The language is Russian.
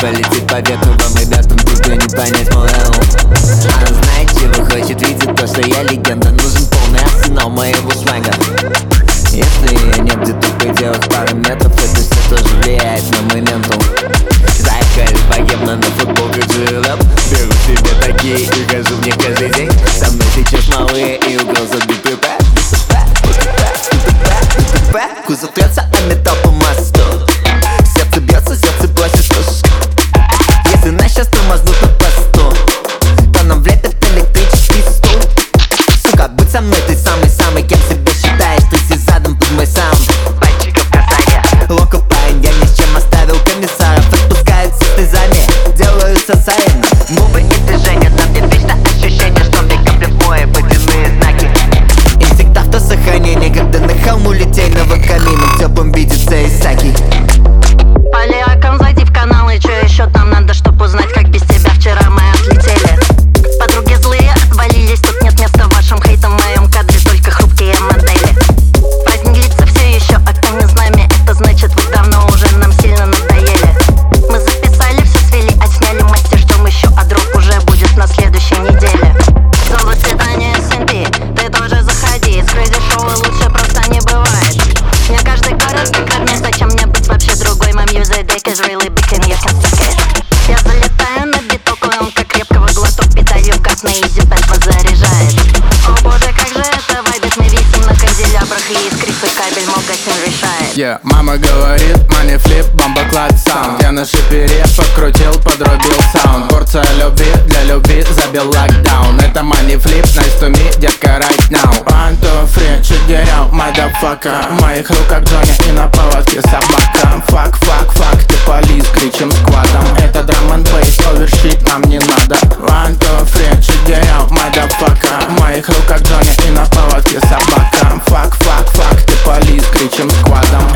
полетит по ветру. Вам, ребятам, тут не понять мой эл. Она знает, чего хочет, видит то, что я легенда. Нужен полный арсенал моего свага. Если ее нет где-то в пределах пары метров, это все тоже влияет на мой ментал. Заехали богемно на футболке рэп. Беру себе такие и хожу в них каждый день. Со мной сейчас малые и угроза ДТП. Кузов трется, а металл по мосту. Сердце бьется, сердце плачет. Если нас сейчас тормознут на посту, то нам влепят электрический стул. Сука, будь со мной ты самый-самый, кем себя считаешь? Ты задом под мой саунд. Пальчиков касание. Локо парень, я ни с чем оставил комиссаров. Отпускают все слезами, делаю сосаем. Губы и движения, там мне вечно ощущение, что мне капли в море водяные знаки. Инсект автосохранения, когда на холму литейного камина в теплом видится Исаки. Полиаком, зайди в канал, и чё еще там надо, чтоб узнать, как без тебя вчера мы отлетели. Подруги злые отвалились, тут нет места вашим хейтам в моем кадре, только хрупкие модели. Праздник длится все еще, а кто не с нами, это значит вы давно уже нам сильно надоели. Мы записали, все свели, отсняли мастер, ждем еще, а дроп уже будет на следующей неделе. За воспитание СНП, ты тоже заходи, с Crazy Show лучше просто не бывает. Мне каждый город как зачем мне быть вообще другой, my music deck is really big and you can suck it. Я залетаю на биток, он как крепкого глоток питаю в газ на изи пэт заряжает. О боже, как же это вайбит, мы висим на канделябрах и искрится кабель, магазин решает. Мама говорит, money flip, бомба-клад саунд. Я на шипере подкрутил, подробил саунд. Порция любви, для любви забил локдаун. Это money flip, nice to me, детка, right now. 1, 2, 3, check it out, motherfucker. В моих руках Джонни и на поводке собака. Фак, фак, фак, ты полис, кричим сквадом. Это драм н бейс, оверщит нам не надо. 1, 2, 3, check it out, motherfucker. В моих руках Джонни и на поводке собака. Фак, фак, фак, ты полис, кричим сквадом.